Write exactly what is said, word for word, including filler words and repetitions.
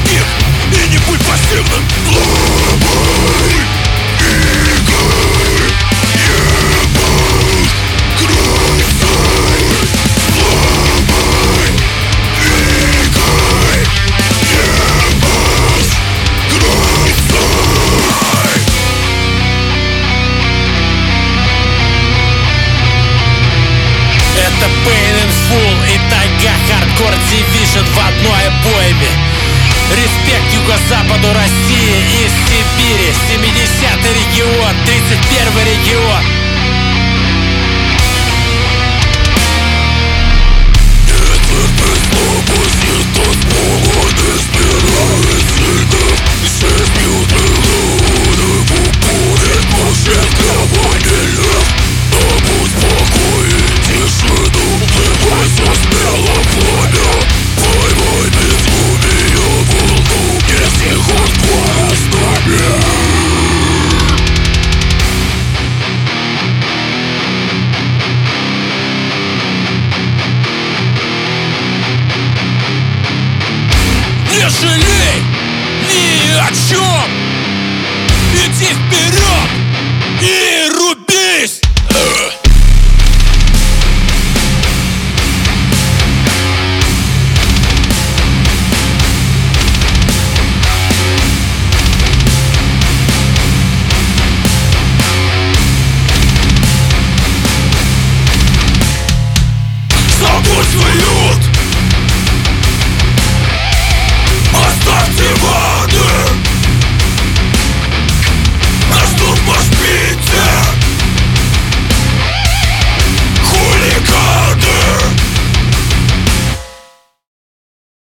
других и не будь пассивным. Главой игры ебашь красой. Главой игры ебашь красой. Это Pain in Full и тайга Hardcore Division в одной обойме. Респект юго-западу России из Сибири. семидесятый регион, тридцать первый регион. Ветер без слабости, тот повод избирает сильных. Жизнью трилуны упорит пушек кровавильных. Добудь покой и тишину, вливайся смело в пламя. Поймай безумие волну, если хардкор остановит. Не жалей ни о чем, иди вперед и руби.